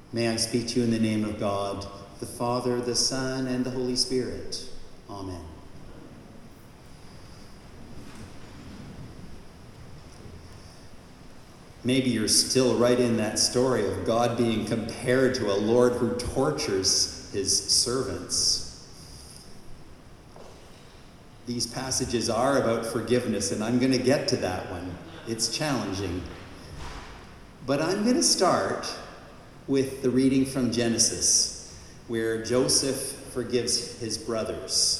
May I speak to you in the name of God, the Father, the Son, and the Holy Spirit. Amen. Maybe you're still right in that story of God being compared to a Lord who tortures his servants. These passages are about forgiveness, and I'm going to get to that one. It's challenging. But I'm going to start with the reading from Genesis, where Joseph forgives his brothers.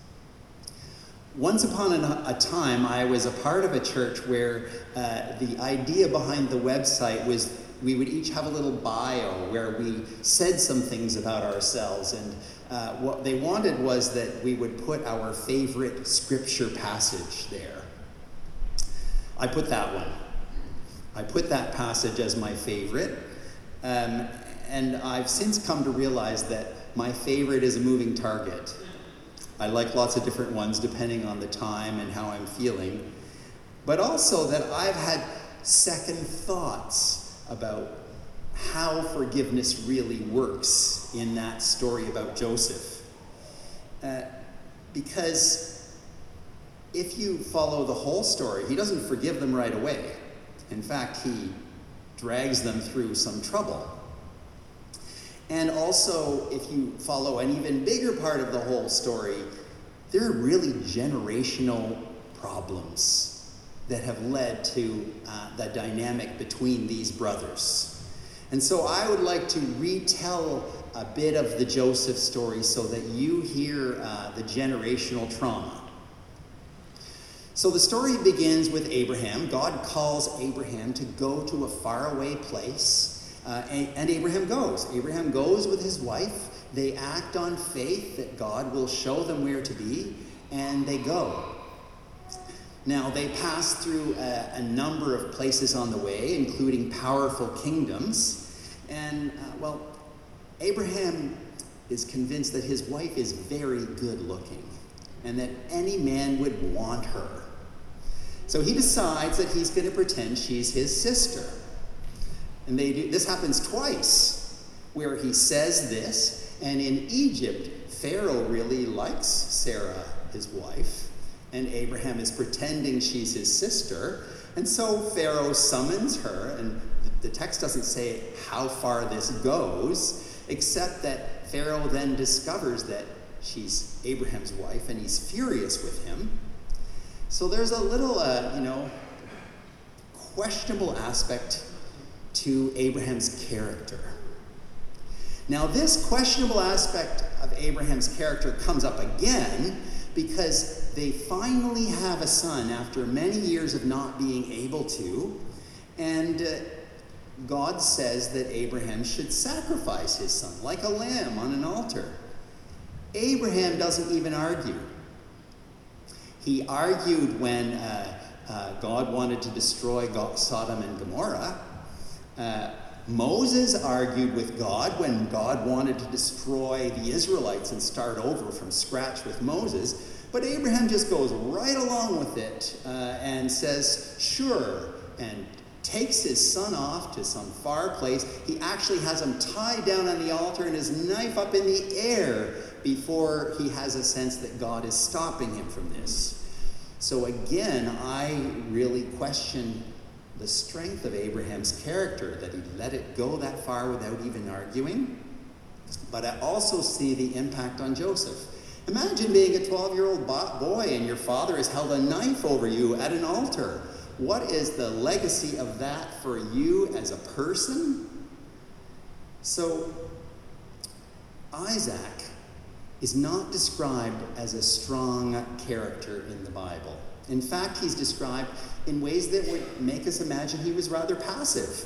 Once upon a time, I was a part of a church where the idea behind the website was we would each have a little bio where we said some things about ourselves. And what they wanted was that we would put our favorite scripture passage there. I put that one. I put that passage as my favorite. And I've since come to realize that my favorite is a moving target. I like lots of different ones depending on the time and how I'm feeling. But also that I've had second thoughts about how forgiveness really works in that story about Joseph. Because if you follow the whole story, he doesn't forgive them right away. In fact, he drags them through some trouble. And also, if you follow an even bigger part of the whole story, there are really generational problems that have led to the dynamic between these brothers. And so I would like to retell a bit of the Joseph story so that you hear the generational trauma. So the story begins with Abraham. God calls Abraham to go to a faraway place. And Abraham goes. Abraham goes with his wife. They act on faith that God will show them where to be, and they go. Now, they pass through a number of places on the way, including powerful kingdoms. And, Abraham is convinced that his wife is very good looking and that any man would want her. So he decides that he's going to pretend she's his sister. And this happens twice, where he says this, and in Egypt, Pharaoh really likes Sarah, his wife, and Abraham is pretending she's his sister, and so Pharaoh summons her, and the text doesn't say how far this goes, except that Pharaoh then discovers that she's Abraham's wife, and he's furious with him. So there's a little, questionable aspect to Abraham's character. Now, this questionable aspect of Abraham's character comes up again because they finally have a son after many years of not being able to, and God says that Abraham should sacrifice his son like a lamb on an altar. Abraham doesn't even argue. He argued when God wanted to destroy Sodom and Gomorrah. Moses argued with God when God wanted to destroy the Israelites and start over from scratch with Moses. But Abraham just goes right along with it and says, sure, and takes his son off to some far place. He actually has him tied down on the altar and his knife up in the air before he has a sense that God is stopping him from this. So again, I really question the strength of Abraham's character, that he let it go that far without even arguing. But I also see the impact on Joseph. Imagine being a 12-year-old boy and your father has held a knife over you at an altar. What is the legacy of that for you as a person? So, Isaac is not described as a strong character in the Bible. In fact, he's described in ways that would make us imagine he was rather passive.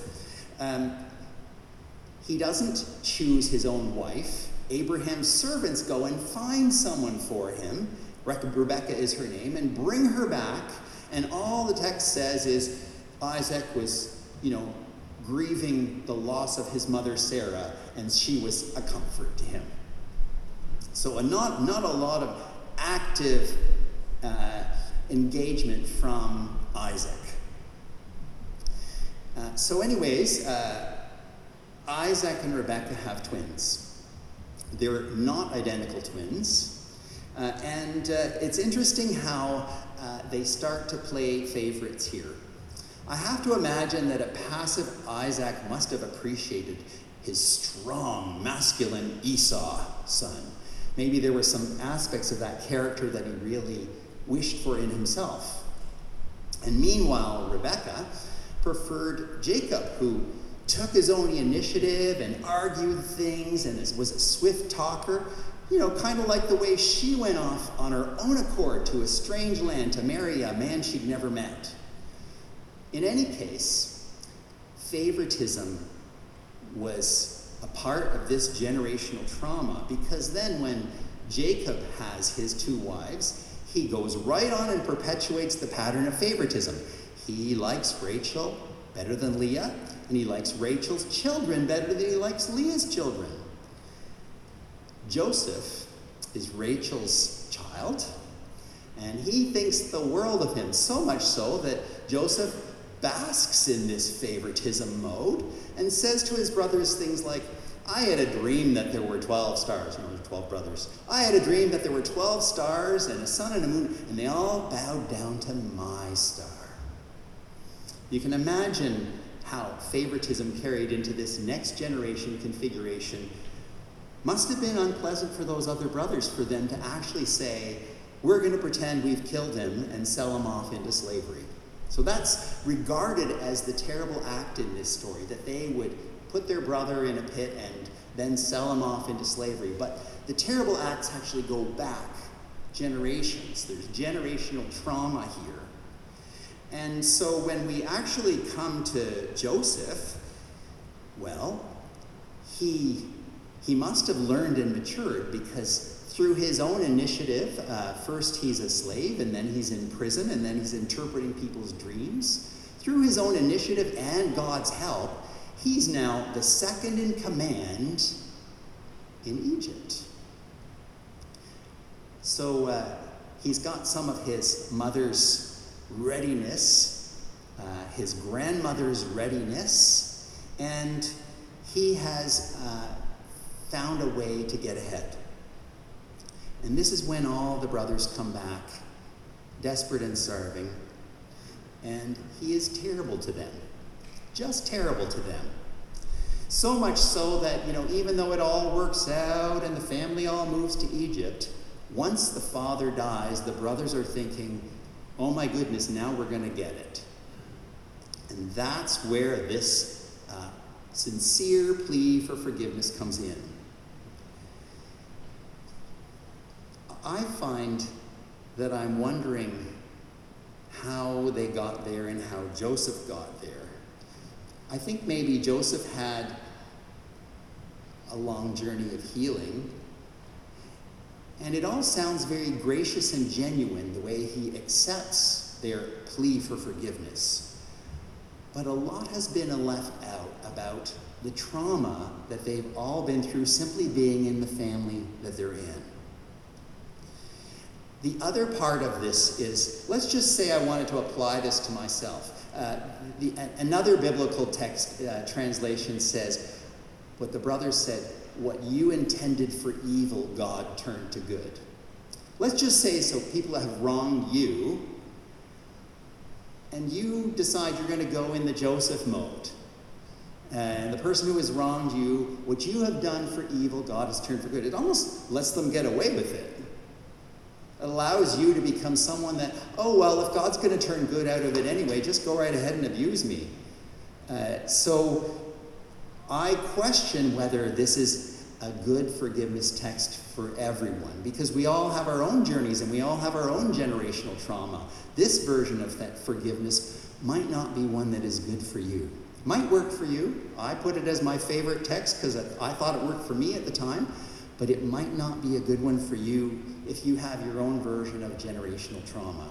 He doesn't choose his own wife. Abraham's servants go and find someone for him. Rebecca is her name, and bring her back. And all the text says is Isaac was, grieving the loss of his mother Sarah, and she was a comfort to him. So not a lot of active engagement from Isaac. Isaac and Rebekah have twins. They're not identical twins. And it's interesting how they start to play favorites here. I have to imagine that a passive Isaac must have appreciated his strong, masculine Esau son. Maybe there were some aspects of that character that he really wished for in himself. And meanwhile, Rebekah preferred Jacob, who took his own initiative and argued things and was a swift talker, kind of like the way she went off on her own accord to a strange land to marry a man she'd never met. In any case, favoritism was a part of this generational trauma, because then when Jacob has his 2 wives, he goes right on and perpetuates the pattern of favoritism. He likes Rachel better than Leah, and he likes Rachel's children better than he likes Leah's children. Joseph is Rachel's child, and he thinks the world of him, so much so that Joseph basks in this favoritism mode and says to his brothers things like, I had a dream that there were 12 stars. There's 12 brothers. I had a dream that there were 12 stars and a sun and a moon, and they all bowed down to my star. You can imagine how favoritism carried into this next generation configuration must have been unpleasant for those other brothers, for them to actually say, we're going to pretend we've killed him and sell him off into slavery. So that's regarded as the terrible act in this story, that they would put their brother in a pit and then sell him off into slavery. But the terrible acts actually go back generations. There's generational trauma here. And so when we actually come to Joseph, well, he must have learned and matured, because through his own initiative, first he's a slave, and then he's in prison, and then he's interpreting people's dreams. Through his own initiative and God's help, he's now the second in command in Egypt. So he's got some of his mother's readiness, his grandmother's readiness, and he has found a way to get ahead. And this is when all the brothers come back, desperate and starving, and he is terrible to them, just terrible to them. So much so that, even though it all works out and the family all moves to Egypt, once the father dies, the brothers are thinking, oh my goodness, now we're going to get it. And that's where this sincere plea for forgiveness comes in. I find that I'm wondering how they got there and how Joseph got there. I think maybe Joseph had a long journey of healing, and it all sounds very gracious and genuine, the way he accepts their plea for forgiveness. But a lot has been left out about the trauma that they've all been through simply being in the family that they're in. The other part of this is, let's just say I wanted to apply this to myself. Another biblical text translation says, what the brothers said, what you intended for evil, God turned to good. Let's just say, so people have wronged you, and you decide you're going to go in the Joseph mode. And the person who has wronged you, what you have done for evil, God has turned for good. It almost lets them get away with it. It allows you to become someone that, oh, well, if God's going to turn good out of it anyway, just go right ahead and abuse me. So I question whether this is a good forgiveness text for everyone, because we all have our own journeys and we all have our own generational trauma. This version of that forgiveness might not be one that is good for you. Might work for you. I put it as my favorite text because I thought it worked for me at the time, but it might not be a good one for you if you have your own version of generational trauma.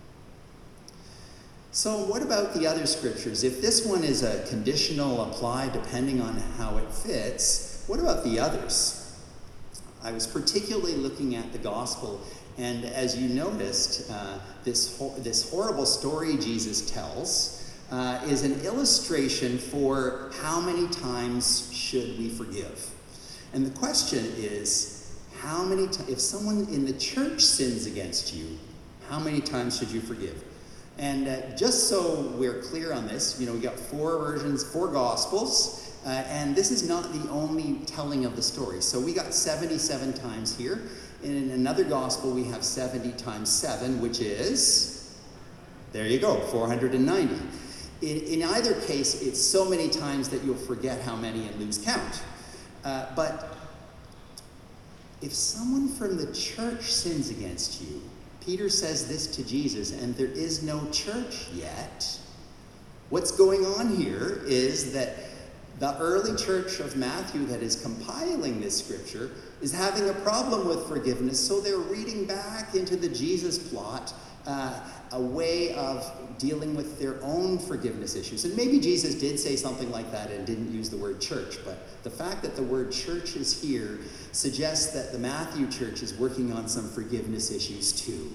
So what about the other scriptures? If this one is a conditional apply depending on how it fits, what about the others? I was particularly looking at the gospel, and as you noticed, this horrible story Jesus tells is an illustration for how many times should we forgive. And the question is, if someone in the church sins against you, how many times should you forgive? And just so we're clear on this, we got 4 versions, 4 gospels, and this is not the only telling of the story. So we got 77 times here. In another gospel, we have 70 times 7, which is, there you go, 490. In either case, it's so many times that you'll forget how many and lose count. But if someone from the church sins against you, Peter says this to Jesus, and there is no church yet. What's going on here is that the early church of Matthew that is compiling this scripture is having a problem with forgiveness, so they're reading back into the Jesus plot a way of dealing with their own forgiveness issues. And maybe Jesus did say something like that and didn't use the word church, but the fact that the word church is here suggests that the Matthew church is working on some forgiveness issues too.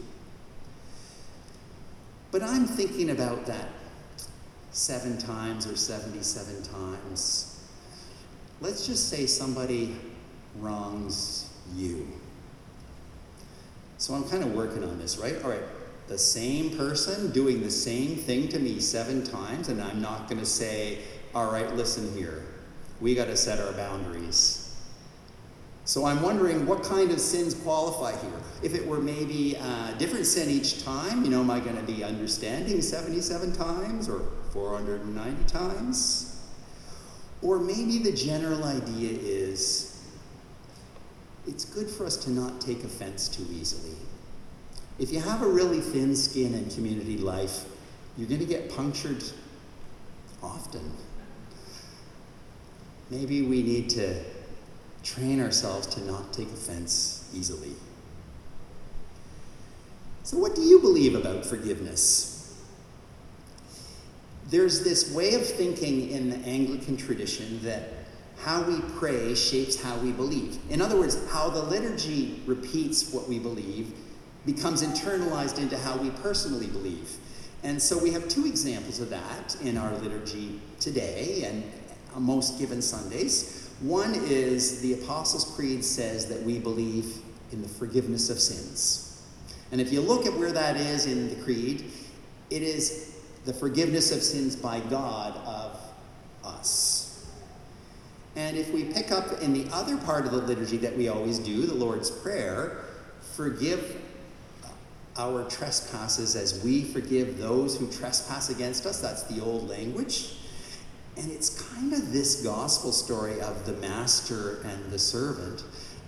But I'm thinking about that 7 times or 77 times. Let's just say somebody wrongs you. So I'm kind of working on this, right? All right, the same person doing the same thing to me 7 times, and I'm not going to say, all right, listen here, we got to set our boundaries. So I'm wondering what kind of sins qualify here. If it were maybe a different sin each time, am I going to be understanding 77 times or 490 times? Or maybe the general idea is it's good for us to not take offense too easily. If you have a really thin skin in community life, you're going to get punctured often. Maybe we need to train ourselves to not take offense easily. So what do you believe about forgiveness? There's this way of thinking in the Anglican tradition that how we pray shapes how we believe. In other words, how the liturgy repeats what we believe becomes internalized into how we personally believe. And so we have 2 examples of that in our liturgy today and on most given Sundays. One is the Apostles' Creed says that we believe in the forgiveness of sins. And if you look at where that is in the Creed, it is the forgiveness of sins by God of us. And if we pick up in the other part of the liturgy that we always do, the Lord's Prayer, forgive our trespasses as we forgive those who trespass against us. That's the old language. And it's kind of this gospel story of the master and the servant.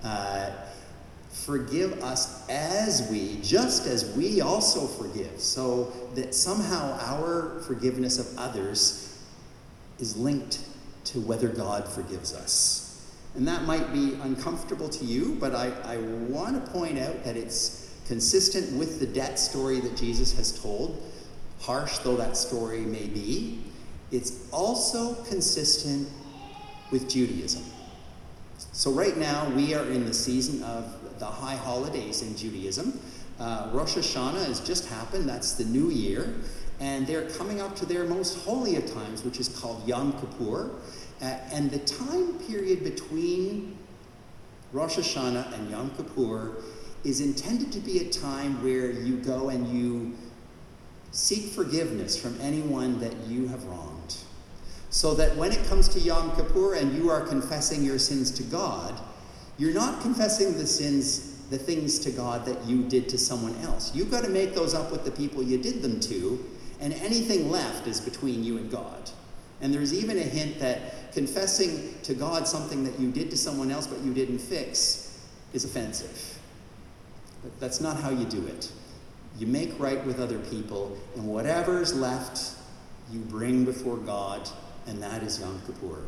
Forgive us just as we also forgive. So that somehow our forgiveness of others is linked to whether God forgives us. And that might be uncomfortable to you, but I want to point out that it's consistent with the debt story that Jesus has told, harsh though that story may be. It's also consistent with Judaism. So right now we are in the season of the high holidays in Judaism. Rosh Hashanah has just happened, that's the new year, and they're coming up to their most holy of times, which is called Yom Kippur. And the time period between Rosh Hashanah and Yom Kippur is intended to be a time where you go and you seek forgiveness from anyone that you have wronged. So that when it comes to Yom Kippur and you are confessing your sins to God, you're not confessing the things to God that you did to someone else. You've got to make those up with the people you did them to, and anything left is between you and God. And there's even a hint that confessing to God something that you did to someone else but you didn't fix is offensive. But that's not how you do it. You make right with other people, and whatever's left, you bring before God, and that is Yom Kippur.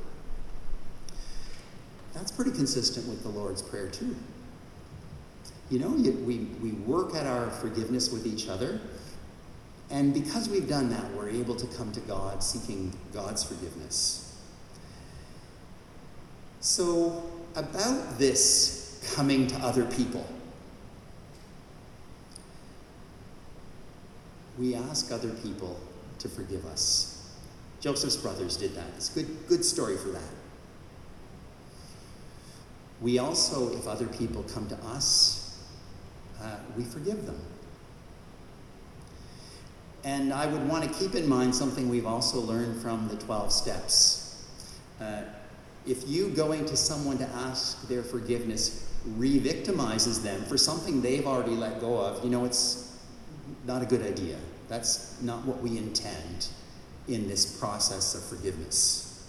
That's pretty consistent with the Lord's Prayer, too. We work at our forgiveness with each other, and because we've done that, we're able to come to God seeking God's forgiveness. So, about this coming to other people, we ask other people to forgive us. Joseph's brothers did that. It's a good story for that. We also, if other people come to us, we forgive them. And I would want to keep in mind something we've also learned from the 12 steps. If you going to someone to ask their forgiveness re-victimizes them for something they've already let go of, it's not a good idea. That's not what we intend in this process of forgiveness.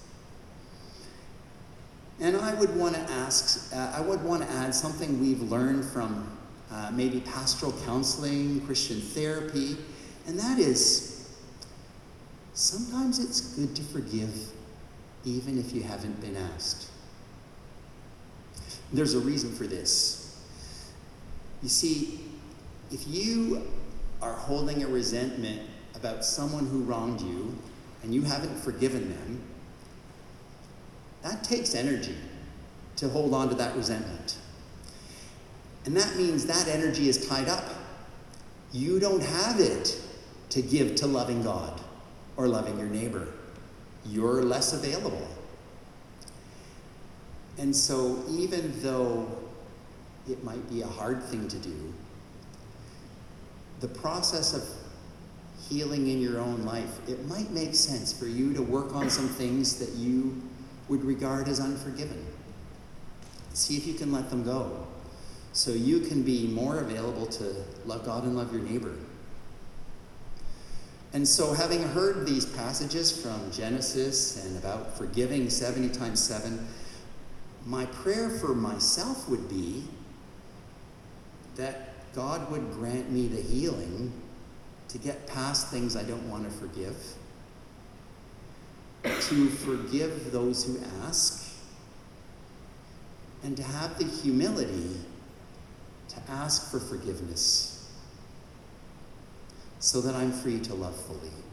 And I would want to add something we've learned from maybe pastoral counseling, Christian therapy, and that is, sometimes it's good to forgive even if you haven't been asked. There's a reason for this. You see, if you are holding a resentment about someone who wronged you and you haven't forgiven them, that takes energy to hold on to that resentment. And that means that energy is tied up. You don't have it to give to loving God or loving your neighbor. You're less available. And so even though it might be a hard thing to do, the process of healing in your own life, it might make sense for you to work on some things that you would regard as unforgiven. See if you can let them go so you can be more available to love God and love your neighbor. And so having heard these passages from Genesis and about forgiving 70 times 7, my prayer for myself would be that God would grant me the healing to get past things I don't want to forgive, to forgive those who ask, and to have the humility to ask for forgiveness so that I'm free to love fully.